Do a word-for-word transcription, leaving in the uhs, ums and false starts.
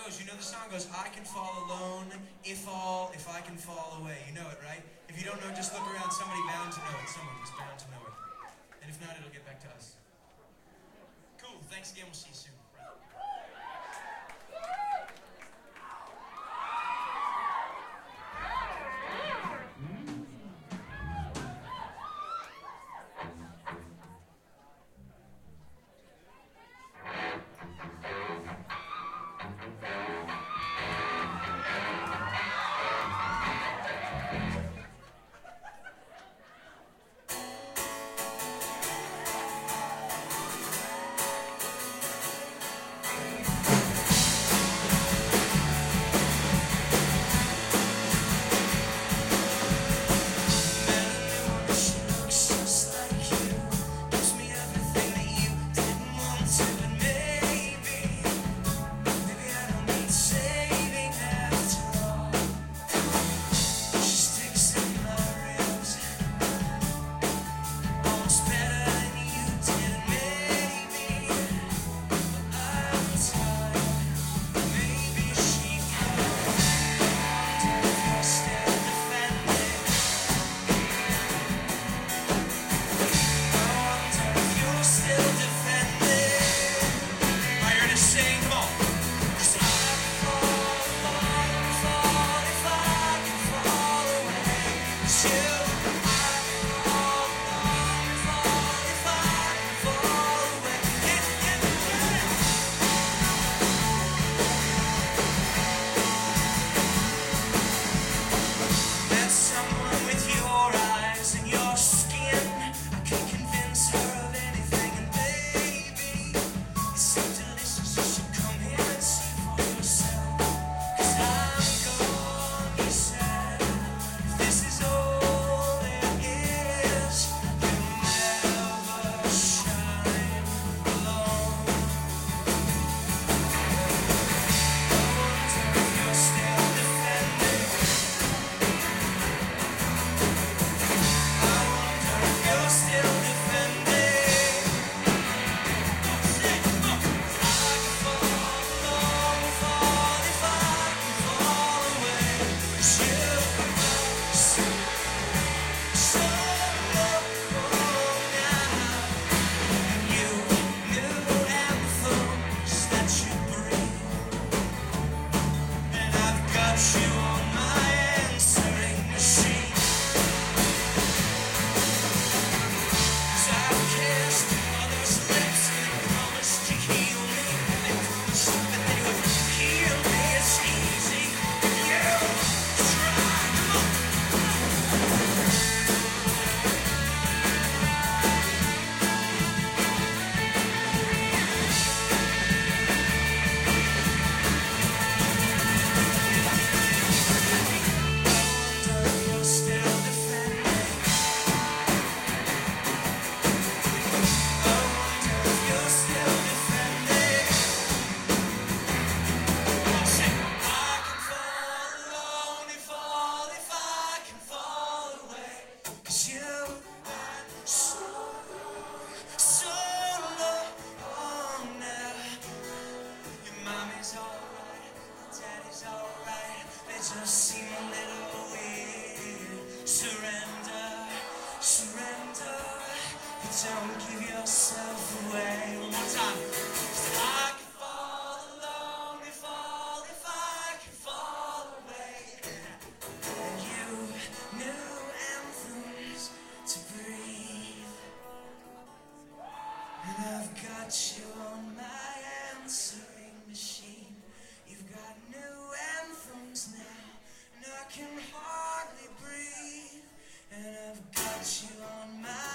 goes. You know the song goes, I can fall alone, if all, if I can fall away. You know it, right? If you don't know, just look around. Somebody bound to know it. Someone is bound to know it. And if not, it'll get back to us. Cool. Thanks again. We'll see you soon. Just seem a little weird. Surrender, surrender, but don't give yourself away. One more time. 'Cause I can fall alone, if all, if I can fall away. And you knew anthems to breathe, and I've got you on my answering machine. You've got new anthems now, and I can hardly breathe, and I've got you on my